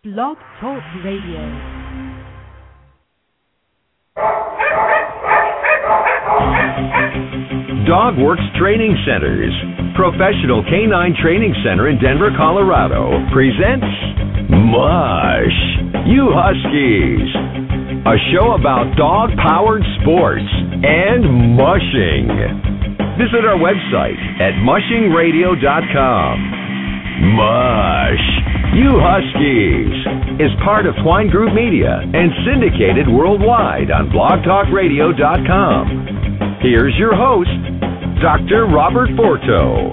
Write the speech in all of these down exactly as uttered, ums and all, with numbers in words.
Blog Talk Radio. Dogworks Training Centers, Professional Canine Training Center in Denver, Colorado, presents Mush, You Huskies, a show about dog-powered sports and mushing. Visit our website at mushing radio dot com. Mush, You Huskies is part of Twine Group Media and syndicated worldwide on blog talk radio dot com. Here's your host, Doctor Robert Forto.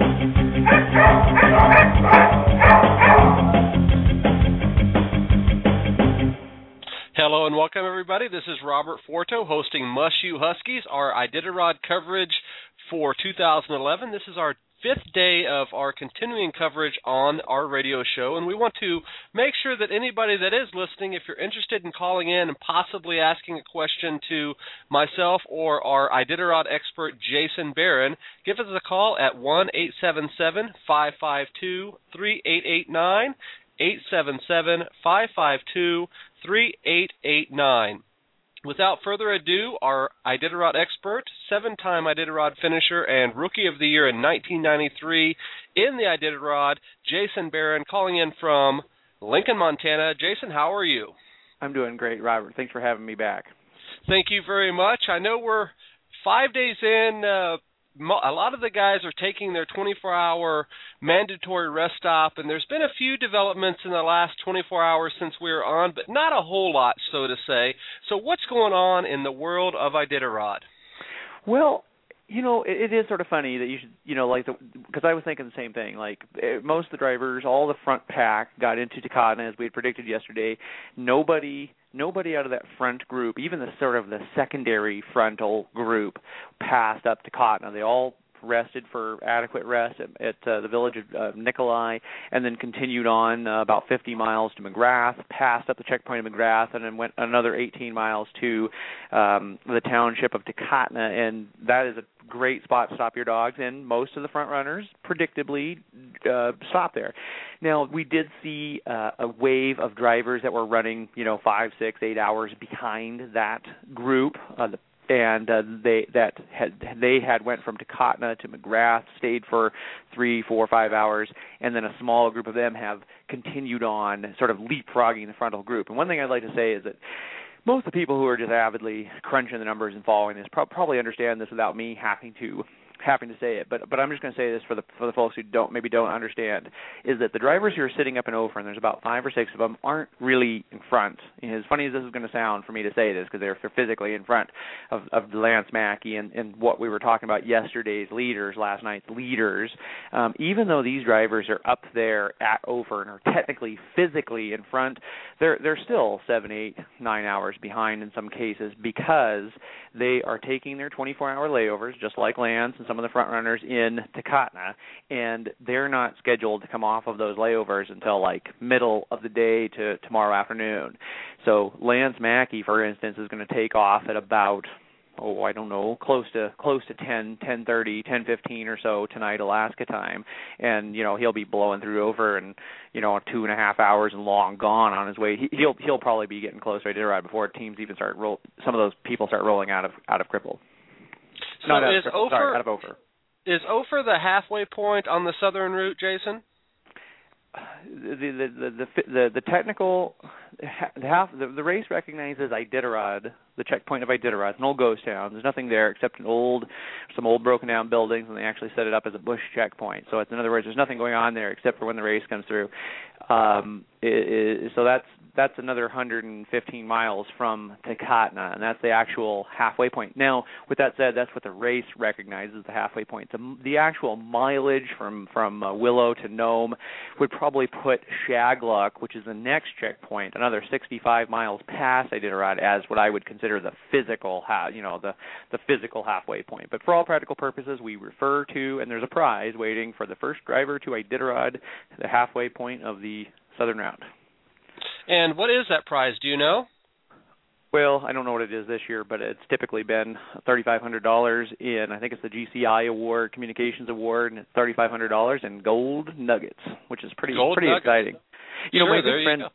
Hello and welcome, everybody. This is Robert Forto hosting Mush You Huskies, our Iditarod coverage for two thousand eleven. This is our fifth day of our continuing coverage on our radio show, and we want to make sure that anybody that is listening, if you're interested in calling in and possibly asking a question to myself or our Iditarod expert, Jason Barron, give us a call at one eight seven seven, five five two, three eight eight nine, eight seven seven, five five two, three eight eight nine. Without further ado, our Iditarod expert, seven-time Iditarod finisher, and Rookie of the Year in nineteen ninety-three in the Iditarod, Jason Barron, calling in from Lincoln, Montana. Jason, how are you? I'm doing great, Robert. Thanks for having me back. Thank you very much. I know we're five days in. Uh, a lot of the guys are taking their twenty-four hour mandatory rest stop, and there's been a few developments in the last twenty-four hours since we were on, but not a whole lot, so to say. So what's going on in the world of Iditarod? Well, you know, it, it is sort of funny that you should, you know, like, because I was thinking the same thing. Like, most of the drivers, all the front pack got into Takatna, as we had predicted yesterday. Nobody... Nobody out of that front group, even the sort of the secondary frontal group, passed up to Takatna. They all rested for adequate rest at, at uh, the village of uh, Nikolai, and then continued on uh, about fifty miles to McGrath, passed up the checkpoint of McGrath, and then went another eighteen miles to um, the township of Takatna. And that is a great spot to stop your dogs, and most of the front runners predictably uh, stop there. Now, we did see uh, a wave of drivers that were running, you know, five, six, eight hours behind that group, uh, the and uh, they that had they had went from Takatna to McGrath, stayed for three, four, five hours, and then a small group of them have continued on, sort of leapfrogging the frontal group. And one thing I'd like to say is that most of the people who are just avidly crunching the numbers and following this pro- probably understand this without me having to having to say it. But but I'm just going to say this for the for the folks who don't maybe don't understand, is that the drivers who are sitting up in Ophir, and there's about five or six of them, aren't really in front. You know, as funny as this is going to sound for me to say this, because they're, they're physically in front of, of Lance Mackey and, and what we were talking about yesterday's leaders, last night's leaders. Um, even though these drivers are up there at Ophir and are technically physically in front, they're they're still seven, eight, nine hours behind in some cases, because they are taking their twenty-four hour layovers, just like Lance and some of the front runners in Takatna, and they're not scheduled to come off of those layovers until like middle of the day to tomorrow afternoon. So Lance Mackey, for instance, is going to take off at about, oh, I don't know, close to close to ten, ten thirty, ten fifteen or so tonight, Alaska time, and you know he'll be blowing through over and you know two and a half hours and long gone on his way. He, he'll he'll probably be getting close to Iditarod before teams even start roll. Some of those people start rolling out of out of Cripple. So Not out is of Cripple, Ophir sorry, out of Ophir. Is Ophir the halfway point on the southern route, Jason? The the the the, the, the technical the half the, the race recognizes Iditarod, the checkpoint of Iditarod. It's an old ghost town. There's nothing there except an old some old broken down buildings, and they actually set it up as a bush checkpoint. So it's, in other words, there's nothing going on there except for when the race comes through. Um, it, it, so that's that's another one hundred fifteen miles from Takatna, and that's the actual halfway point. Now, with that said, that's what the race recognizes, the halfway point. The, the actual mileage from, from uh, Willow to Nome would probably put Shagluck, which is the next checkpoint, another sixty-five miles past Iditarod, as what I would consider the physical, ha- you know, the, the physical halfway point. But for all practical purposes, we refer to, and there's a prize waiting for the first driver to Iditarod, the halfway point of the southern route. And what is that prize? Do you know? Well, I don't know what it is this year, but it's typically been thirty-five hundred dollars in, I think it's the G C I Award, Communications Award, and it's thirty-five hundred dollars in gold nuggets, which is pretty gold pretty nuggets. exciting. You sure, know, my there good friend, you go.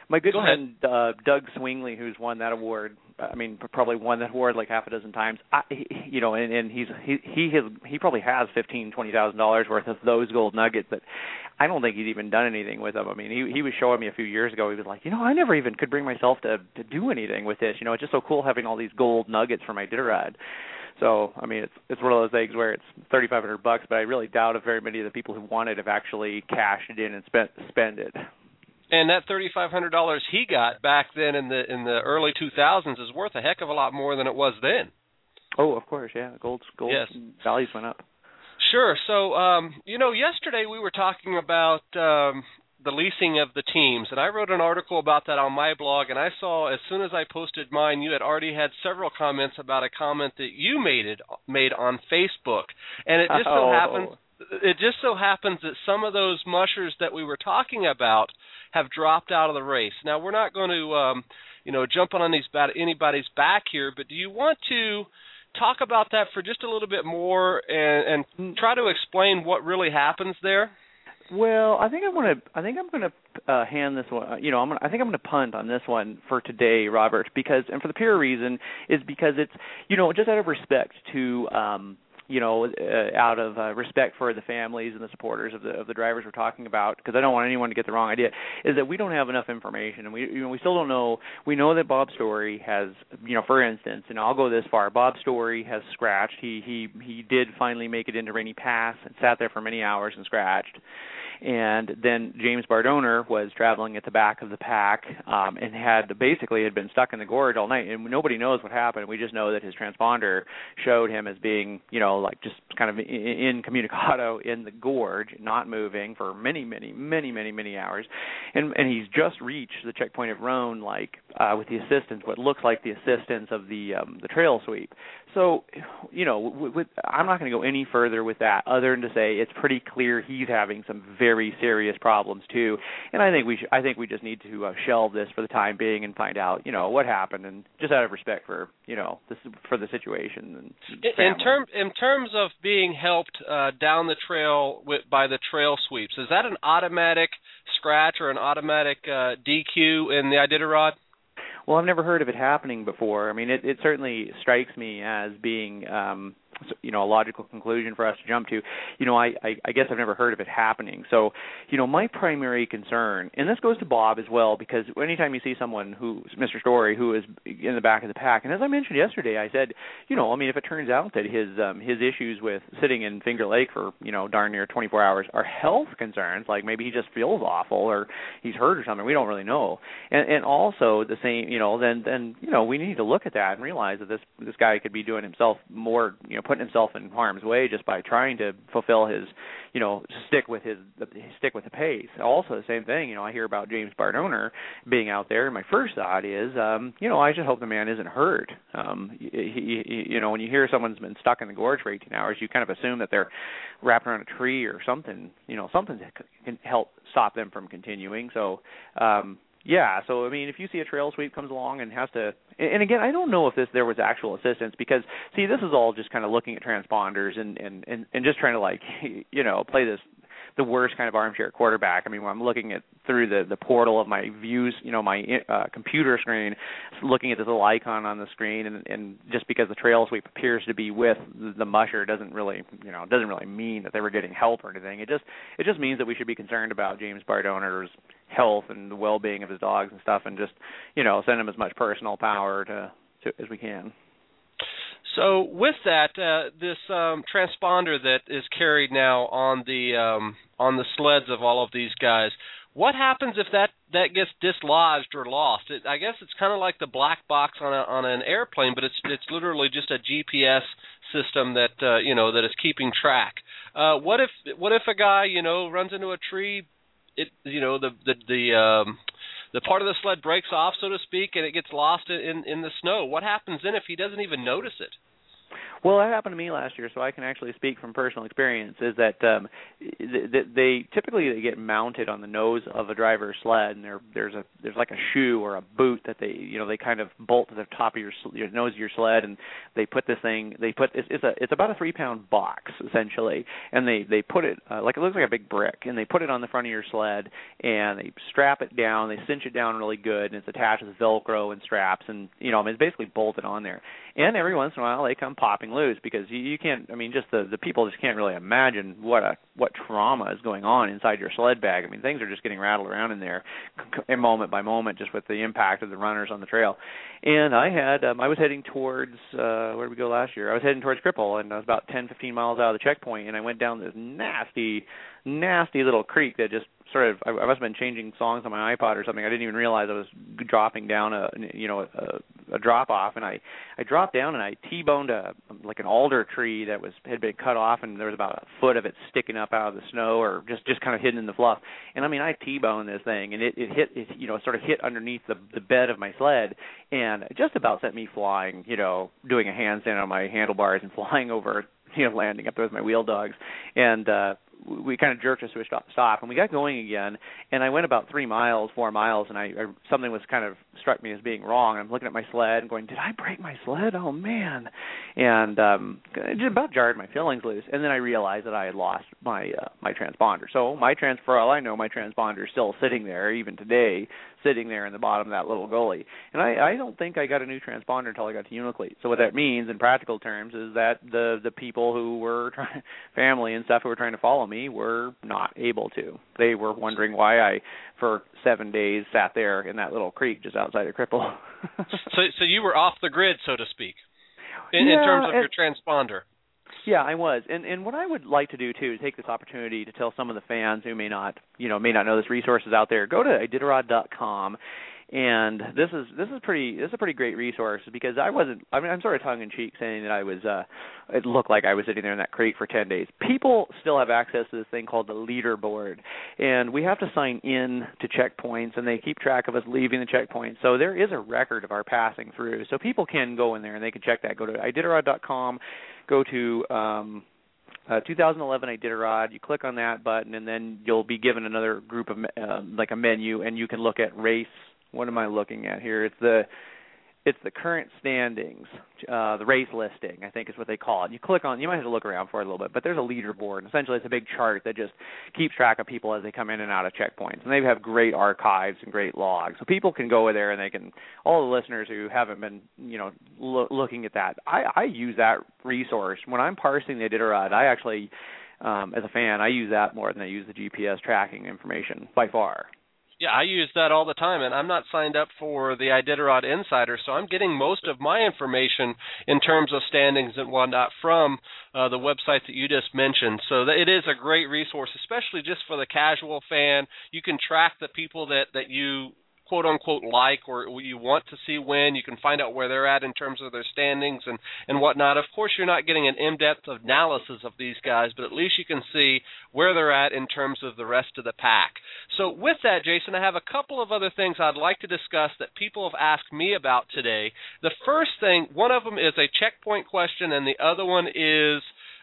My good Go friend uh, Doug Swingley, who's won that award, I mean, probably won that award like half a dozen times. I, he, you know, and, and he's he he has he probably has fifteen, twenty thousand dollars worth of those gold nuggets. But I don't think he's even done anything with them. I mean, he he was showing me a few years ago. He was like, you know, I never even could bring myself to to do anything with this. You know, it's just so cool having all these gold nuggets for my Iditarod. So, I mean, it's it's one of those things where it's thirty-five hundred bucks, but I really doubt if very many of the people who want it have actually cashed it in and spent spend it. And that thirty-five hundred dollars he got back then in the in the early two thousands is worth a heck of a lot more than it was then. Oh, of course, yeah. Gold gold yes. values went up. Sure. So, um, you know, yesterday we were talking about um, the leasing of the teams, and I wrote an article about that on my blog, and I saw as soon as I posted mine, you had already had several comments about a comment that you made it made on Facebook, and it just so oh. happens it just so happens that some of those mushers that we were talking about have dropped out of the race. Now, we're not going to, um, you know, jump on anybody's, anybody's back here, but do you want to talk about that for just a little bit more and, and try to explain what really happens there? Well, I think I'm going to. I think I'm going to uh, hand this one. You know, I'm. Gonna, I think I'm going to punt on this one for today, Robert, because, and for the pure reason is because it's, you know, just out of respect to. Um, you know, uh, out of uh, respect for the families and the supporters of the of the drivers we're talking about, because I don't want anyone to get the wrong idea, is that we don't have enough information, and we you know we still don't know. We know that Bob Story has, you know, for instance, and I'll go this far. Bob Story has scratched. He he he did finally make it into Rainy Pass and sat there for many hours and scratched. And then James Bardoner was traveling at the back of the pack um, and had basically had been stuck in the gorge all night, and nobody knows what happened. We just know that his transponder showed him as being, you know, like just kind of incommunicado in the gorge, not moving for many, many, many, many, many hours. And and he's just reached the checkpoint of Roan, like uh, with the assistance, what looks like the assistance of the um, the trail sweep. So, you know, with, with, I'm not going to go any further with that other than to say it's pretty clear he's having some very serious problems too. And I think we should, I think we just need to uh, shelve this for the time being and find out, you know, what happened, and just out of respect for, you know, this, for the situation. And in term in terms of being helped uh, down the trail with, by the trail sweeps, is that an automatic scratch or an automatic uh, D Q in the Iditarod? Well, I've never heard of it happening before. I mean, it, it certainly strikes me as being, um, you know, a logical conclusion for us to jump to. You know, I, I, I guess I've never heard of it happening. So, you know, my primary concern, and this goes to Bob as well, because anytime you see someone who, Mister Story, who is in the back of the pack, and as I mentioned yesterday, I said, you know, I mean, if it turns out that his um, his issues with sitting in Finger Lake for, you know, darn near twenty-four hours are health concerns, like maybe he just feels awful or he's hurt or something, we don't really know. And, and also the same, you know, then, then, you know, we need to look at that and realize that this this guy could be doing himself more, you know, putting himself in harm's way just by trying to fulfill his, you know, stick with his stick with the pace. Also, the same thing, you know, I hear about James Bardoner being out there, and my first thought is, um, you know, I just hope the man isn't hurt. Um, he, he, you know, when you hear someone's been stuck in the gorge for eighteen hours, you kind of assume that they're wrapped around a tree or something, you know, something that can help stop them from continuing. So, um, yeah, so I mean, if you see a trail sweep comes along and has to, and again, I don't know if this there was actual assistance, because see, this is all just kind of looking at transponders and and and, and just trying to, like, you know, play this the worst kind of armchair quarterback. I mean, when I'm looking at through the the portal of my views, you know, my uh, computer screen, looking at this little icon on the screen, and and just because the trail sweep appears to be with the musher doesn't really, you know, doesn't really mean that they were getting help or anything. It just it just means that we should be concerned about James Bardoner's health and the well-being of his dogs and stuff, and just, you know, send him as much personal power to, to as we can. So with that, uh, this um, transponder that is carried now on the um, on the sleds of all of these guys, what happens if that, that gets dislodged or lost? It, I guess it's kind of like the black box on a, on an airplane, but it's it's literally just a G P S system that uh, you know that is keeping track. Uh, what if what if a guy, you know, runs into a tree? It you know the the the um, the part of the sled breaks off, so to speak, and it gets lost in in the snow. What happens then if he doesn't even notice it? Well, that happened to me last year, so I can actually speak from personal experience. Is that um, th- they typically they get mounted on the nose of a driver's sled, and there there's a there's like a shoe or a boot that they you know they kind of bolt to the top of your, your nose of your sled, and they put this thing they put it's, it's a it's about a three pound box essentially, and they they put it uh, like it looks like a big brick, and they put it on the front of your sled, and they strap it down, they cinch it down really good, and it's attached with Velcro and straps, and you know I mean, it's basically bolted on there, and every once in a while they come popping loose because you, you can't. I mean, just the the people just can't really imagine what a what trauma is going on inside your sled bag. I mean, things are just getting rattled around in there, c- moment by moment, just with the impact of the runners on the trail. And I had um, I was heading towards uh, where did we go last year? I was heading towards Cripple, and I was about ten, fifteen miles out of the checkpoint, and I went down this nasty, nasty little creek that just sort of I, I must have been changing songs on my iPod or something. I didn't even realize I was dropping down a you know a, a drop off, and I I dropped down and I T-boned a like an alder tree that was had been cut off, and there was about a foot of it sticking up out of the snow or just just kind of hidden in the fluff. And I mean, I T-boned this thing, and it, it hit it you know sort of hit underneath the the bed of my sled, and it just about sent me flying, you know, doing a handstand on my handlebars and flying over, you know, landing up there with my wheel dogs, and uh, we kind of jerked us to a stop, and we got going again, and I went about three miles, four miles, and I, I something was kind of struck me as being wrong. I'm looking at my sled and going, did I break my sled? Oh, man. And um, it just about jarred my fillings loose, and then I realized that I had lost my uh, my transponder. So my trans, for all I know, my transponder is still sitting there, even today, sitting there in the bottom of that little gully. And I, I don't think I got a new transponder until I got to Uniclete. So what that means in practical terms is that the, the people who were trying, family and stuff who were trying to follow me were not able to. They were wondering why I, for seven days, sat there in that little creek just outside of Cripple. so so you were off the grid, so to speak, in, yeah, in terms of and, your transponder. Yeah, I was. And and what I would like to do, too, is take this opportunity to tell some of the fans who may not, you know, may not know this resource is out there, go to Iditarod dot com. And this is this is pretty this is a pretty great resource because I wasn't I mean I'm sort of tongue in cheek saying that I was uh it looked like I was sitting there in that creek for ten days. People still have access to this thing called the leaderboard, and we have to sign in to checkpoints, and they keep track of us leaving the checkpoint. So there is a record of our passing through. So people can go in there and they can check that. Go to Iditarod dot com, go to um Uh, two thousand eleven Iditarod, you click on that button, and then you'll be given another group of, uh, like a menu, and you can look at race. What am I looking at here? It's the it's the current standings, uh, the race listing, I think is what they call it. You click on, you might have to look around for it a little bit, but there's a leaderboard. And essentially, it's a big chart that just keeps track of people as they come in and out of checkpoints. And they have great archives and great logs. So people can go there and they can, all the listeners who haven't been, you know, lo- looking at that, I, I use that resource. When I'm parsing the Iditarod, I actually, um, as a fan, I use that more than I use the G P S tracking information by far. Yeah, I use that all the time, and I'm not signed up for the Iditarod Insider, so I'm getting most of my information in terms of standings and whatnot from uh, the websites that you just mentioned. So that it is a great resource, especially just for the casual fan. You can track the people that, that you quote-unquote like or you want to see win. You can find out where they're at in terms of their standings and, and whatnot. Of course, you're not getting an in-depth analysis of these guys, but at least you can see where they're at in terms of the rest of the pack. So with that, Jason, I have a couple of other things I'd like to discuss that people have asked me about today. The first thing, one of them is a checkpoint question, and the other one is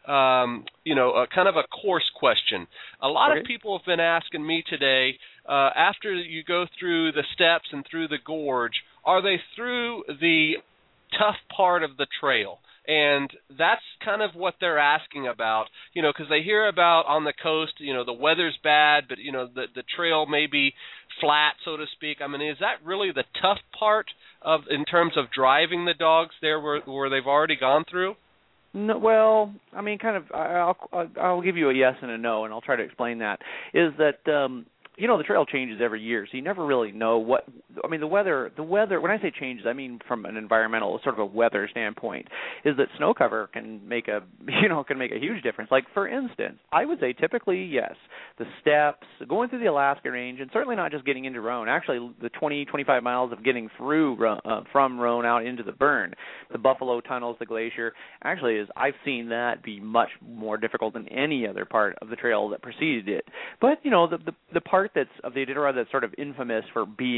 Um, you know, a kind of a course question. A lot okay. of people have been asking me today, uh, after you go through the steps and through the gorge, are they through the tough part of the trail? And that's kind of what they're asking about, you know, because they hear about on the coast, you know, the weather's bad, but, you know, the, the trail may be flat, so to speak. I mean, is that really the tough part of in terms of driving the dogs there where, where they've already gone through? No, well, I mean, kind of. I'll I'll give you a yes and a no, and I'll try to explain that. Is that um, you know the trail changes every year, so you never really know what. I mean, the weather. The weather. When I say changes, I mean from an environmental, sort of a weather standpoint. Is that snow cover can make a you know can make a huge difference. Like for instance, I would say typically yes, the steps going through the Alaska Range, and certainly not just getting into Roan. Actually, the twenty, twenty-five miles of getting through uh, from Roan out into the Burn, the Buffalo tunnels, the glacier. Actually, is I've seen that be much more difficult than any other part of the trail that preceded it. But you know, the the, the part that's of the Iditarod that's sort of infamous for being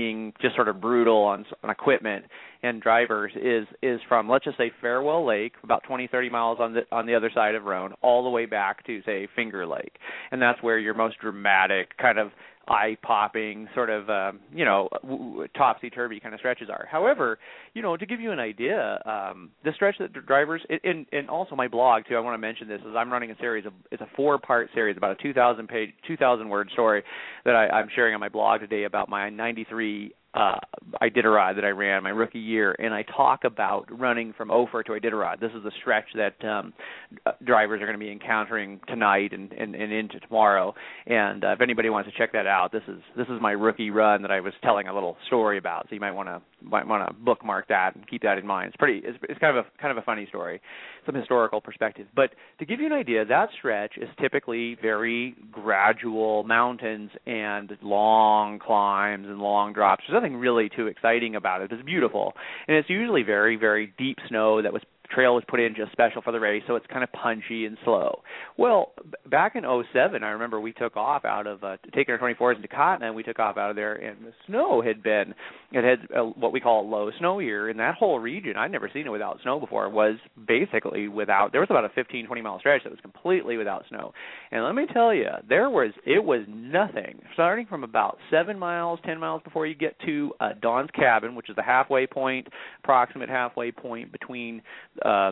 just sort of brutal on, on equipment and drivers is is from, let's just say, Farewell Lake, about twenty, thirty miles on the on the other side of Roan, all the way back to, say, Finger Lake. And that's where your most dramatic, kind of eye-popping, sort of, um, you know, w- topsy-turvy kind of stretches are. However, you know, to give you an idea, um, the stretch that the drivers, and, and also my blog, too, I want to mention this, is I'm running a series of, it's a four-part series, about a two thousand page, two thousand word story that I, I'm sharing on my blog today about my ninety-three Uh, Iditarod that I ran my rookie year, and I talk about running from Ophir to Iditarod. This is a stretch that um, drivers are going to be encountering tonight and, and, and into tomorrow. And uh, if anybody wants to check that out, this is this is my rookie run that I was telling a little story about. So you might want to might want to bookmark that and keep that in mind. It's pretty. It's, it's kind of a kind of a funny story, some historical perspective. But to give you an idea, that stretch is typically very gradual mountains and long climbs and long drops. There's nothing really too exciting about it. It's beautiful, and it's usually very, very deep snow that was trail was put in just special for the race, so it's kind of punchy and slow. Well, b- back in oh seven, I remember we took off out of, uh, taking our twenty-fours into Cotton, and we took off out of there, and the snow had been, it had a, what we call a low snow year, and that whole region, I'd never seen it without snow before, was basically without, there was about a fifteen, twenty mile stretch that was completely without snow. And let me tell you, there was, it was nothing, starting from about seven miles, ten miles before you get to uh, Don's Cabin, which is the halfway point, approximate halfway point between Uh,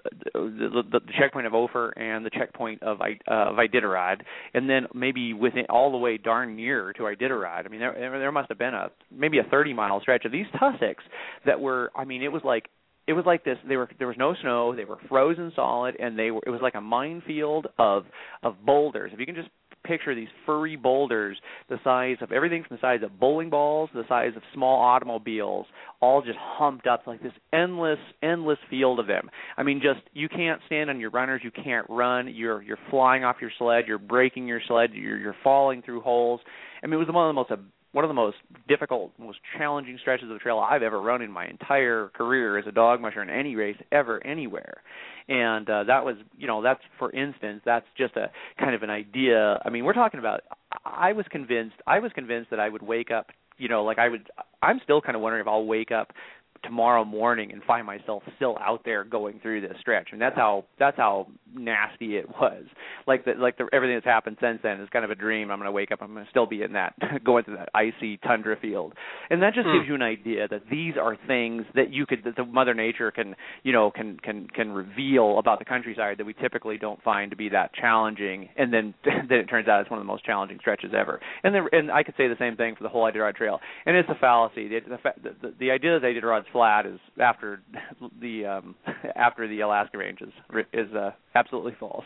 the, the, the checkpoint of Ophir and the checkpoint of, uh, of Iditarod, and then maybe within all the way darn near to Iditarod. I mean, there, there must have been a maybe a thirty mile stretch of these tussocks that were. I mean, it was like it was like this. They were there was no snow. They were frozen solid, and they were. It was like a minefield of of boulders. If you can just picture these furry boulders the size of everything from the size of bowling balls to the size of small automobiles, all just humped up like this endless, endless field of them. I mean, just you can't stand on your runners, you can't run, you're you're flying off your sled, you're breaking your sled, you're you're falling through holes. I mean, it was one of the most uh, one of the most difficult, most challenging stretches of the trail I've ever run in my entire career as a dog musher in any race ever, anywhere. And uh, that was, you know, that's, for instance, that's just a kind of an idea. I mean, we're talking about, I was convinced, I was convinced that I would wake up, you know, like I would, I'm still kind of wondering if I'll wake up tomorrow morning and find myself still out there going through this stretch. And that's how that's how nasty it was. Like the, like the, everything that's happened since then is kind of a dream. I'm going to wake up, I'm going to still be in that, going through that icy tundra field. And that just mm. gives you an idea that these are things that you could, that the Mother Nature can, you know, can can can reveal about the countryside that we typically don't find to be that challenging. And then then it turns out it's one of the most challenging stretches ever. And the, and I could say the same thing for the whole Iditarod Trail. And it's a fallacy. The the, the, the idea that Iditarod flat is after the um, after the Alaska Range is, is uh, absolutely false.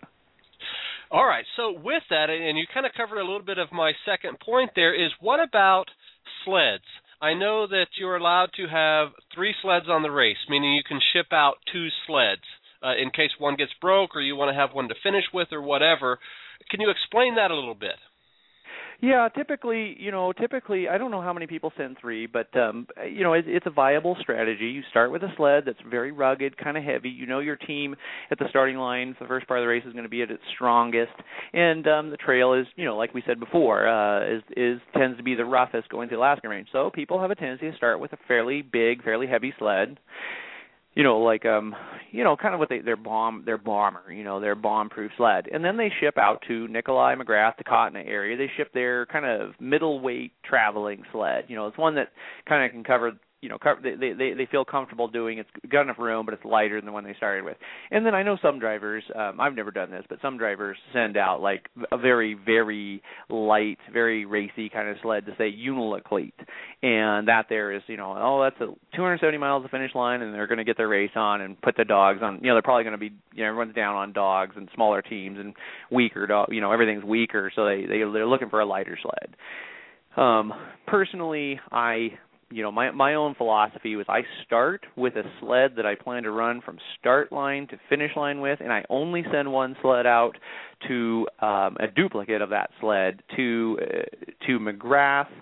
All right. So with that, and you kind of covered a little bit of my second point there, is what about sleds? I know that you're allowed to have three sleds on the race, meaning you can ship out two sleds uh, in case one gets broke or you want to have one to finish with or whatever. Can you explain that a little bit? Yeah, typically, you know, typically, I don't know how many people send three, but, um, you know, it, it's a viable strategy. You start with a sled that's very rugged, kind of heavy. You know your team at the starting line for the first part of the race is going to be at its strongest, and um, the trail is, you know, like we said before, uh, is, is tends to be the roughest going to the Alaska Range. So people have a tendency to start with a fairly big, fairly heavy sled. You know, like um, you know, kind of what they their bomb their bomber, you know, their bomb-proof sled, and then they ship out to Nikolai, McGrath, the Cotton area. They ship their kind of middleweight traveling sled. You know, it's one that kind of can cover. You know, cover, they, they they feel comfortable doing. It's got enough room, but it's lighter than the one they started with. And then I know some drivers, um, I've never done this, but some drivers send out like a very, very light, very racy kind of sled to say Uniloclete. And that there is, you know, oh, that's a two hundred seventy miles to finish line, and they're going to get their race on and put the dogs on. You know, they're probably going to be, you know, everyone's down on dogs and smaller teams and weaker, dog, you know, everything's weaker, so they, they, they're looking for a lighter sled. Um, personally, I... You know, my my own philosophy was I start with a sled that I plan to run from start line to finish line with, and I only send one sled out to um, a duplicate of that sled to uh, to McGrath,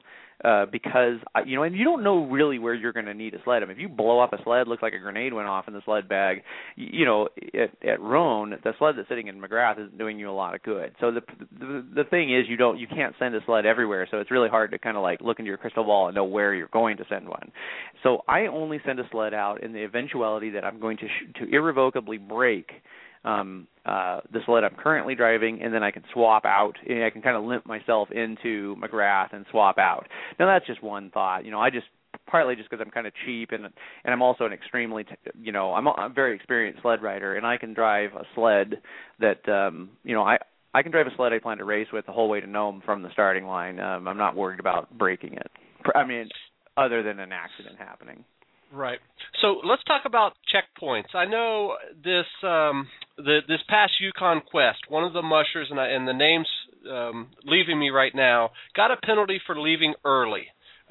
uh, because I, you know, and you don't know really where you're going to need a sled. I mean, if you blow up a sled, looks like a grenade went off in the sled bag. You know, at, at Roan, the sled that's sitting in McGrath isn't doing you a lot of good. So the, the the thing is, you don't you can't send a sled everywhere. So it's really hard to kind of like look into your crystal ball and know where you're going to send one. So I only send a sled out in the eventuality that I'm going to sh- to irrevocably break um, uh, the sled I'm currently driving, and then I can swap out. And I can kind of limp myself into McGrath and swap out. Now that's just one thought. You know, I just partly just because I'm kind of cheap, and and I'm also an extremely, you know, I'm a, I'm a very experienced sled rider, and I can drive a sled that, um, you know, I. I can drive a sled I plan to race with the whole way to Nome from the starting line. Um, I'm not worried about breaking it. I mean, other than an accident happening. Right. So let's talk about checkpoints. I know this um, the, this past Yukon Quest, one of the mushers, and, I, and the name's um, leaving me right now, got a penalty for leaving early.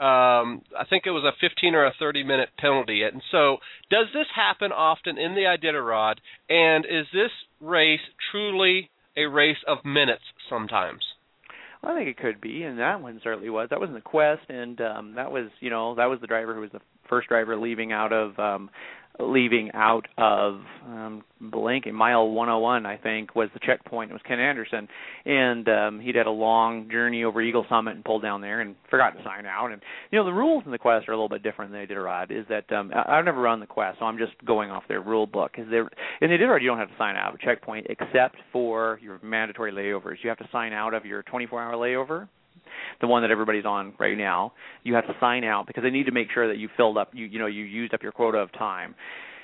Um, I think it was a fifteen or a thirty minute penalty. And so does this happen often in the Iditarod, and is this race truly a race of minutes sometimes? Well, I think it could be, and that one certainly was. That was in the Quest, and um, that was, you know, that was the driver who was the first driver leaving out of um, leaving out of um, blanking mile one oh one, I think, was the checkpoint. It was Ken Anderson, and um, he'd had a long journey over Eagle Summit and pulled down there and forgot to sign out. And you know, the rules in the Quest are a little bit different than the Iditarod. Is that um, I, I've never run the Quest, so I'm just going off their rule book. Is there in the Iditarod you don't have to sign out of a checkpoint except for your mandatory layovers. You have to sign out of your twenty-four hour layover, the one that everybody's on right now. You have to sign out because they need to make sure that you filled up, you you know, you used up your quota of time,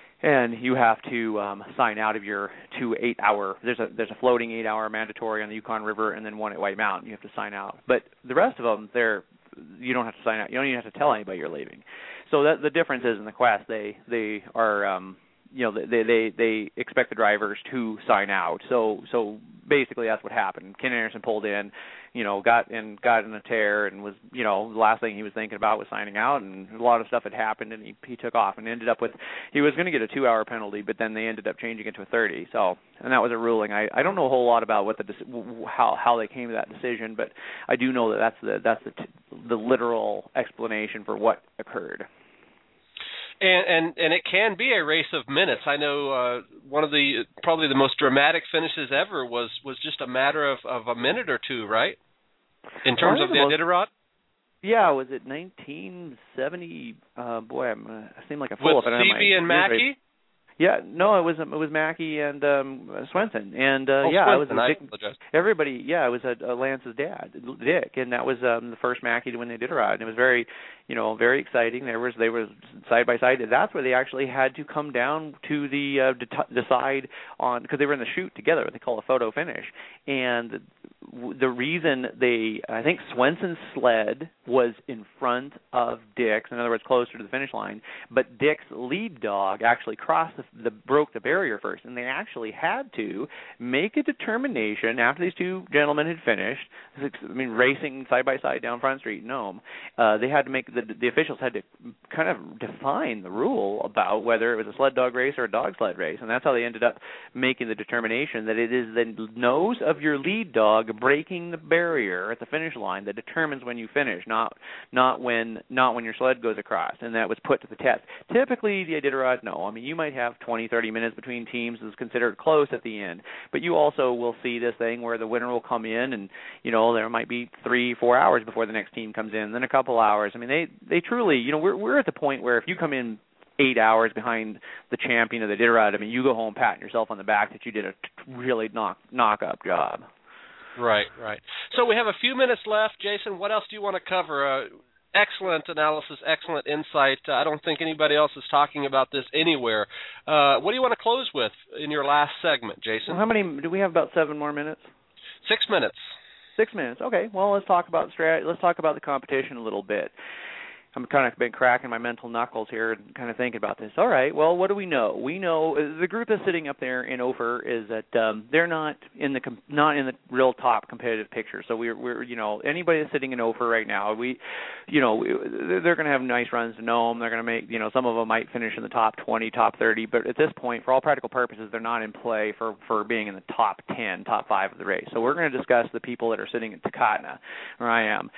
and you have to um, sign out of your two eight-hour. There's a there's a floating eight-hour mandatory on the Yukon River, and then one at White Mountain. You have to sign out, but the rest of them, they're you don't have to sign out. You don't even have to tell anybody you're leaving. So that the difference is in the Quest, they they are. Um, you know, they, they they expect the drivers to sign out. So so basically that's what happened. Ken Anderson pulled in, you know, got in got in a tear and was, you know, the last thing he was thinking about was signing out, and a lot of stuff had happened, and he he took off and ended up with, he was going to get a two hour penalty, but then they ended up changing it to a thirty. So, and that was a ruling. I, I don't know a whole lot about what the how how they came to that decision, but I do know that that's the that's the the literal explanation for what occurred. And, and and it can be a race of minutes. I know uh, one of the probably the most dramatic finishes ever was, was just a matter of, of a minute or two, right? In terms of the Iditarod? Yeah, was it nineteen seventy? Uh, boy, I'm, uh, I seem like a fool. With Seavey and Mackey? Yeah, no, it was it was Mackey and um, Swenson, and uh, oh, yeah, Swenson, it was a Dick, everybody. Yeah, it was a, a Lance's dad, Dick, and that was um, the first Mackey to win the Iditarod, and it was very, you know, very exciting. There was they were side by side. That's where they actually had to come down to the uh, de- decide on, because they were in the chute together, what they call a photo finish, and the reason they, I think Swenson's sled was in front of Dick's, in other words, closer to the finish line, but Dick's lead dog actually crossed the, the broke the barrier first, and they actually had to make a determination after these two gentlemen had finished. I mean, racing side by side down Front Street in Nome. Uh, they had to make the the officials had to kind of define the rule about whether it was a sled dog race or a dog sled race, and that's how they ended up making the determination that it is the nose of your lead dog breaking the barrier at the finish line that determines when you finish, not not when not when your sled goes across, and that was put to the test. Typically, the Iditarod, no. I mean, you might have twenty, thirty minutes between teams is considered close at the end, but you also will see this thing where the winner will come in, and you know there might be three, four hours before the next team comes in, then a couple hours. I mean, they they truly, you know, we're we're at the point where if you come in eight hours behind the champion of the Iditarod, I mean, you go home patting yourself on the back that you did a really knock knock up job. Right, right. So we have a few minutes left. Jason, what else do you want to cover? Uh, excellent analysis, excellent insight. Uh, I don't think anybody else is talking about this anywhere. Uh, what do you want to close with in your last segment, Jason? Well, how many, do we have about seven more minutes? Six minutes. Six minutes. Okay. Well, let's talk about strat. Let's talk about the competition a little bit. I'm kind of been cracking my mental knuckles here and kind of thinking about this. All right, well, what do we know? We know the group that's sitting up there in Ophir is that um, they're not in the com- not in the real top competitive picture. So we're we're you know anybody that's sitting in Ophir right now, we, you know, they're going to have nice runs to Nome. They're going to make, you know, some of them might finish in the top twenty, top thirty, but at this point, for all practical purposes, they're not in play for for being in the top ten, top five of the race. So we're going to discuss the people that are sitting at Takatna, where I am.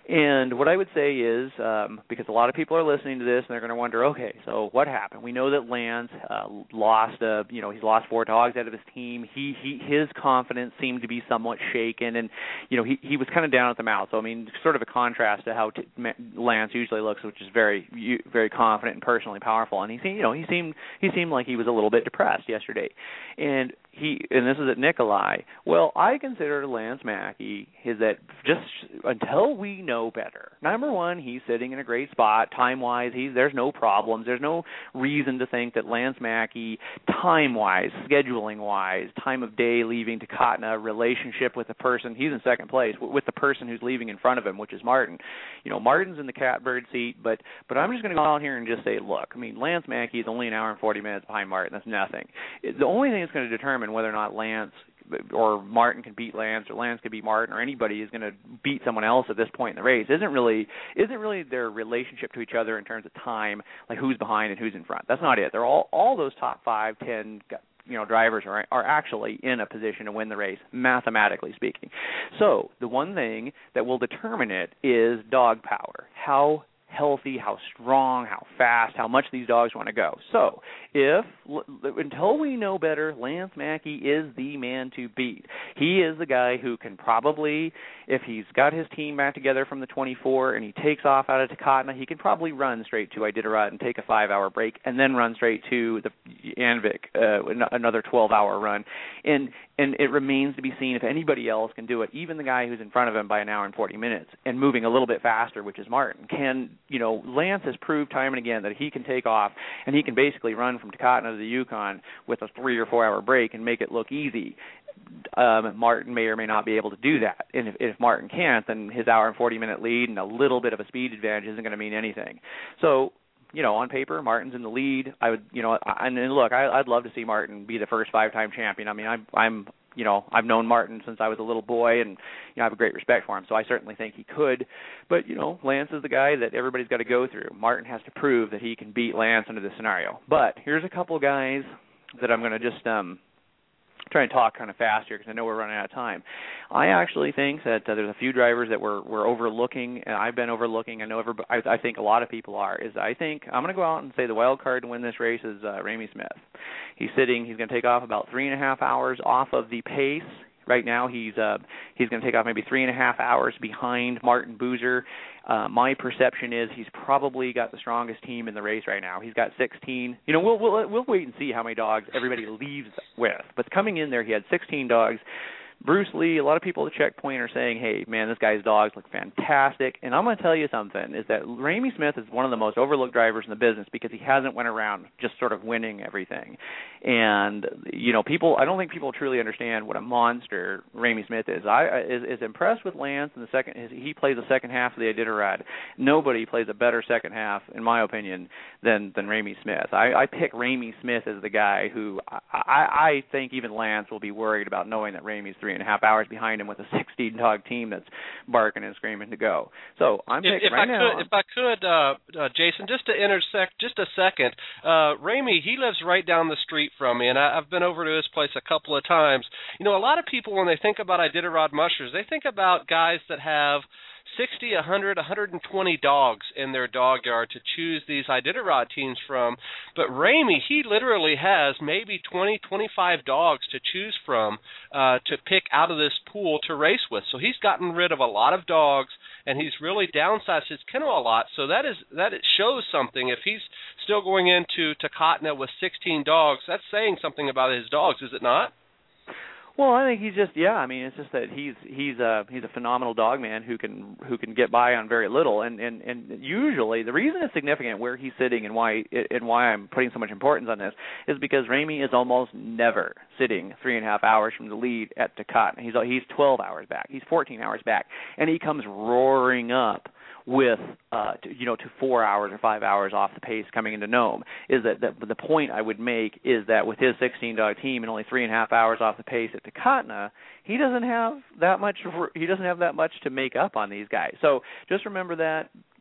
And what I would say is, um, because a lot of people are listening to this and they're going to wonder, okay, so what happened? We know that Lance uh, lost, uh, you know, he's lost four dogs out of his team. He, he, his confidence seemed to be somewhat shaken, and you know, he, he was kind of down at the mouth. So I mean, sort of a contrast to how t- Lance usually looks, which is very, very confident and personally powerful. And he, seemed, you know, he seemed, he seemed like he was a little bit depressed yesterday, and he, and this is at Nikolai. Well, I consider Lance Mackey is that just until we know better. Number one, he's sitting in a great spot time-wise. He's there's no problems. There's no reason to think that Lance Mackey, time-wise, scheduling-wise, time of day leaving to Takatna, relationship with the person he's in second place with the person who's leaving in front of him, which is Martin. You know, Martin's in the catbird seat, but but I'm just going to go out here and just say, look, I mean, Lance Mackey is only an hour and forty minutes behind Martin. That's nothing. The only thing that's going to determine whether or not Lance or Martin can beat Lance, or Lance can beat Martin, or anybody is going to beat someone else at this point in the race isn't really isn't really their relationship to each other in terms of time, like who's behind and who's in front. That's not it. They're all all those top five, ten, you know, drivers are are actually in a position to win the race, mathematically speaking. So the one thing that will determine it is dog power. How healthy, how strong, how fast, how much these dogs want to go. So if, until we know better, Lance Mackey is the man to beat. He is the guy who can probably, if he's got his team back together from the twenty-four and he takes off out of Takatna, he can probably run straight to Iditarod and take a five-hour break and then run straight to the Andvik, uh, another twelve-hour run. And and it remains to be seen if anybody else can do it, even the guy who's in front of him by an hour and forty minutes and moving a little bit faster, which is Martin. Can, you know, Lance has proved time and again that he can take off and he can basically run from Takatna to the Yukon with a three or four hour break and make it look easy. Um, Martin may or may not be able to do that. And if, if Martin can't, then his hour and forty minute lead and a little bit of a speed advantage isn't going to mean anything. So, you know, on paper, Martin's in the lead. I would, you know, and, and look, I, I'd love to see Martin be the first five-time champion. I mean, I'm, I'm, you know, I've known Martin since I was a little boy, and you know, I have a great respect for him. So I certainly think he could. But you know, Lance is the guy that everybody's got to go through. Martin has to prove that he can beat Lance under this scenario. But here's a couple of guys that I'm going to just um, try and talk kind of fast here because I know we're running out of time. I actually think that uh, there's a few drivers that we're we're overlooking, and I've been overlooking. I know everybody, I, I think a lot of people are. Is I think I'm going to go out and say the wild card to win this race is uh, Ramey Smith. He's sitting. He's going to take off about three and a half hours off of the pace. Right now, he's uh, he's going to take off maybe three and a half hours behind Martin Boozer. Uh, my perception is he's probably got the strongest team in the race right now. He's got sixteen. You know, we'll we'll we'll wait and see how many dogs everybody leaves with. But coming in there, he had sixteen dogs. Bruce Lee, a lot of people at the checkpoint are saying, hey, man, this guy's dogs look fantastic. And I'm going to tell you something, is that Ramey Smith is one of the most overlooked drivers in the business because he hasn't went around just sort of winning everything. And, you know, people, I don't think people truly understand what a monster Ramey Smith is. I is, is impressed with Lance in the second, he plays the second half of the Iditarod. Nobody plays a better second half, in my opinion, than, than Ramey Smith. I, I pick Ramey Smith as the guy who I, I, I think even Lance will be worried about knowing that Ramey's three and a half hours behind him with a sixteen dog team that's barking and screaming to go. So I'm if, picking if right I now. Could, if I could, uh, uh, Jason, just to intersect, just a second. Uh, Ramey, he lives right down the street from me, and I, I've been over to his place a couple of times. You know, a lot of people when they think about Iditarod mushers, they think about guys that have sixty, one hundred, one hundred twenty dogs in their dog yard to choose these Iditarod teams from. But Ramey, he literally has maybe twenty, twenty-five dogs to choose from uh, to pick out of this pool to race with. So he's gotten rid of a lot of dogs, and he's really downsized his kennel a lot. So that is that it shows something. If he's still going into Takatna with sixteen dogs, that's saying something about his dogs, is it not? Well, I think he's just yeah. I mean, it's just that he's he's a he's a phenomenal dog man who can who can get by on very little, and and and usually the reason it's significant where he's sitting and why and why I'm putting so much importance on this is because Ramey is almost never sitting three and a half hours from the lead at Takatna. He's he's twelve hours back. He's fourteen hours back, and he comes roaring up with, uh, to, you know, to four hours or five hours off the pace coming into Nome. Is that, that the point I would make is that with his sixteen-dog team and only three and a half hours off the pace at Takatna, he doesn't have that much. He doesn't have that much to make up on these guys. So just remember that.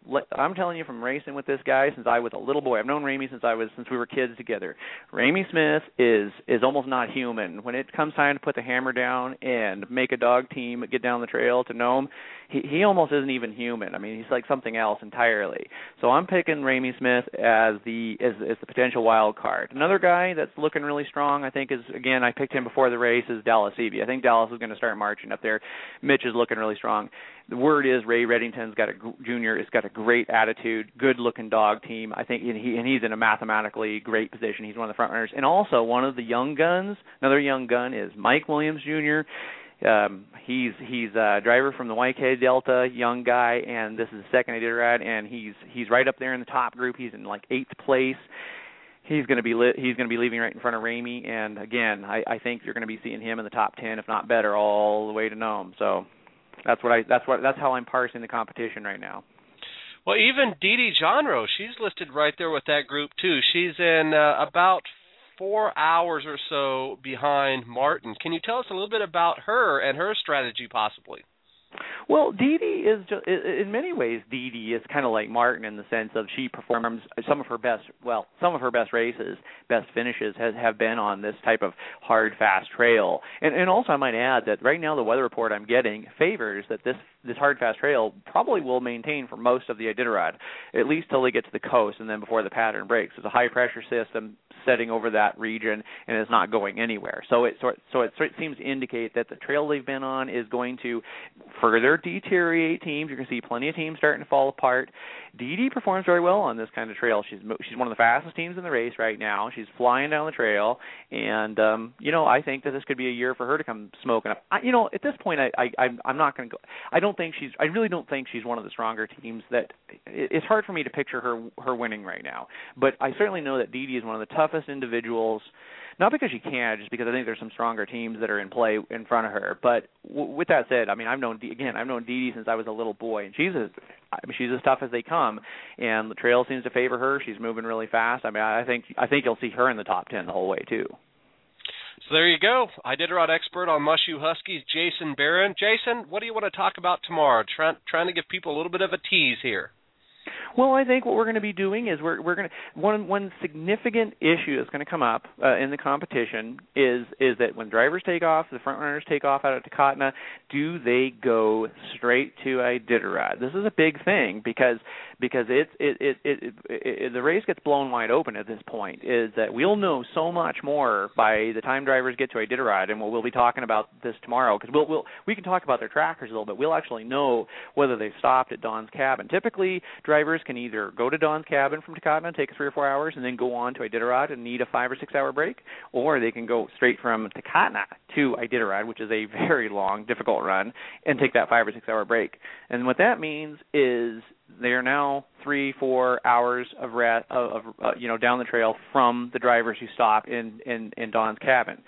I'm telling you from racing with this guy since I was a little boy. I've known Ramey since I was since we were kids together. Ramey Smith is is almost not human. When it comes time to put the hammer down and make a dog team get down the trail to Nome, he he almost isn't even human. I mean, he's like something else entirely. So I'm picking Ramey Smith as the as, as the potential wild card. Another guy that's looking really strong, I think, is again I picked him before the race is Dallas Seavey. I think Dallas is going to start marching up there. Mitch is looking really strong. The word is Ray Reddington's got a junior. Has got a great attitude, good-looking dog team. I think, and, he, and he's in a mathematically great position. He's one of the front runners, and also one of the young guns. Another young gun is Mike Williams Junior Um, he's he's a driver from the Y K Delta, young guy, and this is the second Iditarod, and he's he's right up there in the top group. He's in like eighth place. He's going to be lit, he's going to be leaving right in front of Ramey, and again, I, I think you're going to be seeing him in the top ten, if not better, all the way to Nome. So. That's what I. That's what. That's how I'm parsing the competition right now. Well, even Dee Dee Johnrow, she's listed right there with that group too. She's in uh, about four hours or so behind Martin. Can you tell us a little bit about her and her strategy, possibly? Well, Dee Dee is just, in many ways, Dee Dee is kind of like Martin in the sense of she performs some of her best, well, some of her best races, best finishes has, have been on this type of hard, fast trail. And, and also, I might add that right now the weather report I'm getting favors that this this hard, fast trail probably will maintain for most of the Iditarod, at least till they get to the coast and then before the pattern breaks. It's a high-pressure system setting over that region and it's not going anywhere. So it, so, it, so it, so it seems to indicate that the trail they've been on is going to further deteriorate teams. You're going to see plenty of teams starting to fall apart. Dee Dee performs very well on this kind of trail. She's she's one of the fastest teams in the race right now. She's flying down the trail, and um, you know I think that this could be a year for her to come smoking up. I, you know, at this point, I, I I'm, I'm not going to go. I don't think she's. I really don't think she's one of the stronger teams. That it, it's hard for me to picture her her winning right now. But I certainly know that Dee Dee is one of the toughest individuals. Not because she can, just because I think there's some stronger teams that are in play in front of her. But w- with that said, I mean, I've known, D- again, I've known Dee Dee since I was a little boy, and she's as, I mean, she's as tough as they come. And the trail seems to favor her. She's moving really fast. I mean, I think I think you'll see her in the top ten the whole way too. So there you go. Iditarod expert on Mushu Huskies, Jason Barron. Jason, what do you want to talk about tomorrow? Try, trying to give people a little bit of a tease here. Well, I think what we're going to be doing is we're we're going to one one significant issue that's going to come up uh, in the competition is is that when drivers take off, the front runners take off out of Takotna, do they go straight to Iditarod? This is a big thing because because it's it it, it, it, it it the race gets blown wide open at this point. Is that we'll know so much more by the time drivers get to Iditarod, and we'll, we'll be talking about this tomorrow because we'll we'll we can talk about their trackers a little bit. We'll actually know whether they stopped at Don's Cabin. Typically, drivers can either go to Don's Cabin from Takotna, take three or four hours, and then go on to Iditarod and need a five or six hour break, or they can go straight from Takotna to Iditarod, which is a very long, difficult run, and take that five or six hour break. And what that means is they are now three, four hours of, rat, of, of uh, you know, down the trail from the drivers who stop in, in, in Don's Cabin.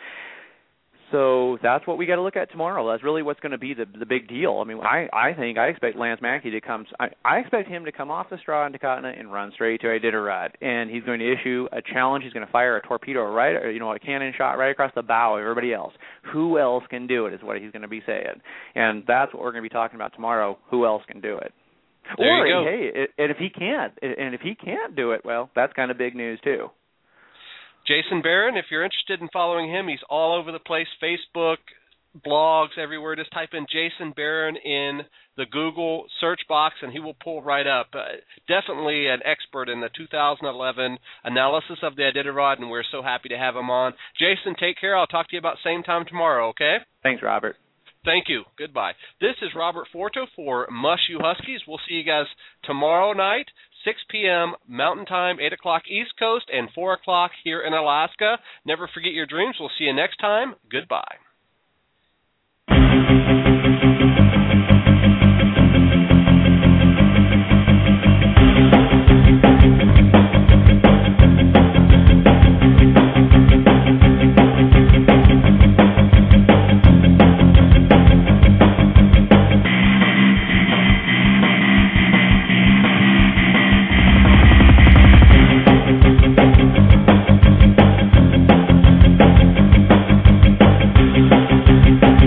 So that's what we got to look at tomorrow. That's really what's going to be the the big deal. I mean, I, I think I expect Lance Mackey to come. I, I expect him to come off the straw in Takotna and run straight to Iditarod, and he's going to issue a challenge. He's going to fire a torpedo right, or, you know, a cannon shot right across the bow of everybody else. Who else can do it? Is what he's going to be saying, and that's what we're going to be talking about tomorrow. Who else can do it? There or you go. hey, and if he can't, and if he can't do it, well, that's kind of big news too. Jason Barron, if you're interested in following him, he's all over the place, Facebook, blogs, everywhere. Just type in Jason Barron in the Google search box, and he will pull right up. Uh, definitely an expert in the two thousand eleven analysis of the Iditarod, and we're so happy to have him on. Jason, take care. I'll talk to you about same time tomorrow, okay? Thanks, Robert. Thank you. Goodbye. This is Robert Forto for Mushu Huskies. We'll see you guys tomorrow night, six p.m. Mountain Time, eight o'clock East Coast, and four o'clock here in Alaska. Never forget your dreams. We'll see you next time. Goodbye.